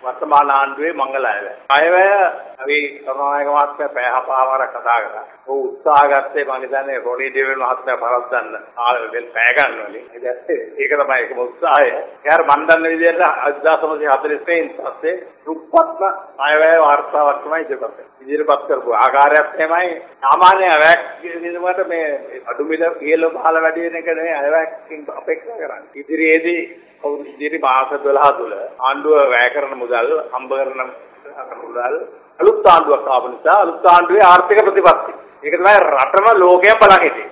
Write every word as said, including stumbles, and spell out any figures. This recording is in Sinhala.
වර්තමාන ආණ්ඩුවේ මංගල අයවැය. අයවැය අපි කරුණානායක මහත්මයා පැය හතමාරක් කතා කරා. ਉਹ උත්සාහ ගත්තේ මම හිතන්නේ රොනි ඩේවිඩ් මහත්මයා පරද්දන්න ආවෙල් පැය ගන්නවලු. ඒක තමයි ඒකම උත්සාහය. යාර මන් දන්න විදිහට හදාස් නවසිය හතළිස් පස්සේ දුප්පත්ම අයවැය වාර්තාවක් තමයි ඉදිරිපත් කරන්නේ. ඉදිරිපත් කරපු ආකාරයත් එහෙමයි. සාමාන්‍ය අයවැයක් නිදමට මේ අඩු මිල ඉහළ පහළ වැඩි වෙන එක නෙවෙයි අයවැයකින් අපේක්ෂා කරන්නේ. ඉදිරියේදී ඉදිරි මාස දොළහ තුල ආණ්ඩුව වැය කරන මුදල් හම්බ කරන මුදල් අලුත් ආණ්ඩුවක් ආව නිසා අලුත් ආණ්ඩුවේ ආර්ථික ප්‍රතිපත්ති. ඒක තමයි රටම ලෝකයෙන් බලන් හිටියේ.